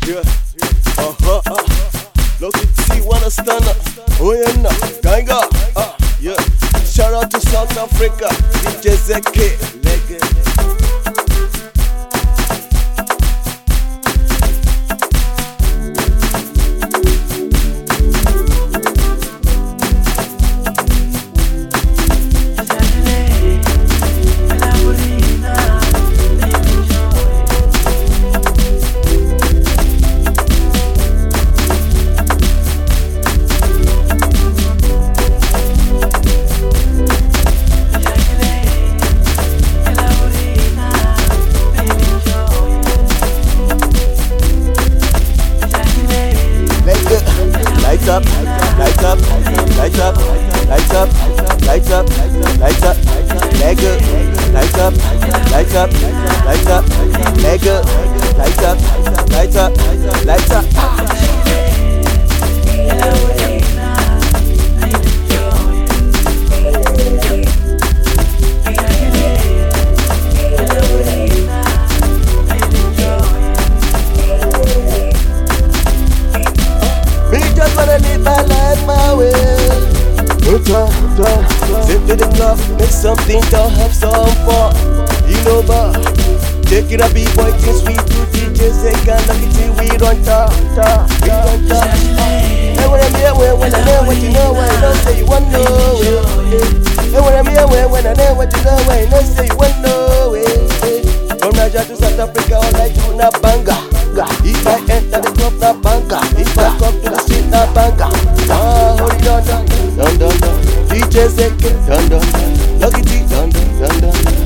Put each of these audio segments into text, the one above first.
Yeah. Look at see wanna stand up. Oh yeah, nah. Ganga. Yeah. Shout out to South Africa. DJ Zeke. Legend. Light up, light up, light up, light up, light up, light up, nigga. Light up, light up, light up, nigga. Light up, light up, light up. Zip to the club, make something to have some fun. You know, but take it up, B-boy, things we do, DJs, they can't look at you, we don't talk, we don't talk. And when I'm here, when I know what you know, I don't say you want no way. And when I'm here, when I know what you know, I don't say you want no way. From Nigeria to South Africa, all I do na banga. If I enter the club, na banga. If I come to the street, na banga. Hold it on, dun dun dun. DJ Zeke, dun dun dun. Lucky T, dun dun dun dun.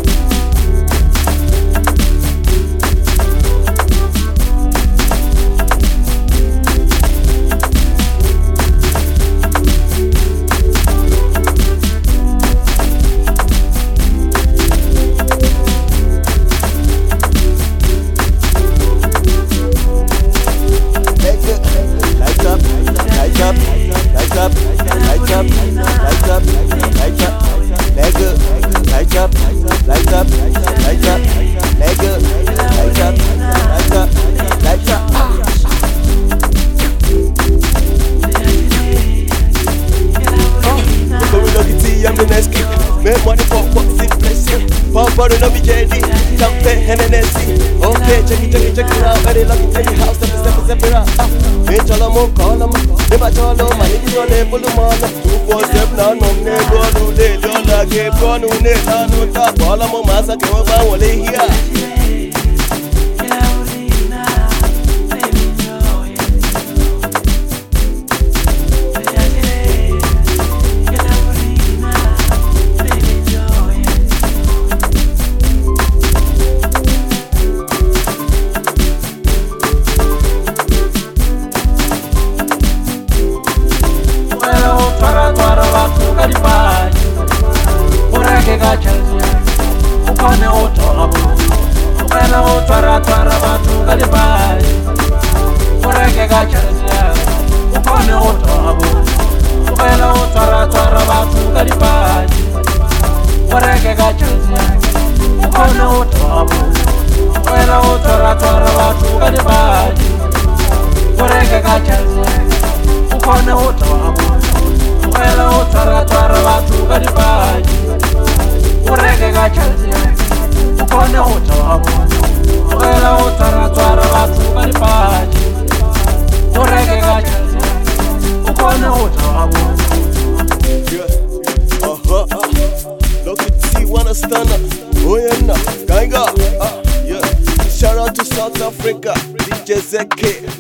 Light up, light up, light up, light up, nigga. Light up, light up, light up, nigga. Light up, light up, light up. Look at Lucky T, I'm the next kid. Make money for what's in place. Pop bottle no be JD, champagne Hennessy. Okay, check it out. Very lucky take the house, step it out. Make all of them call them. Never tell them money to the full man. 247 now, no nego no day. Don't like it, go no net, no top. All of them massa came over one day here. Look at see wanna stand up. Oh yeah, nah. Ganga. Yeah. Shout out to South Africa. DJ Zeke.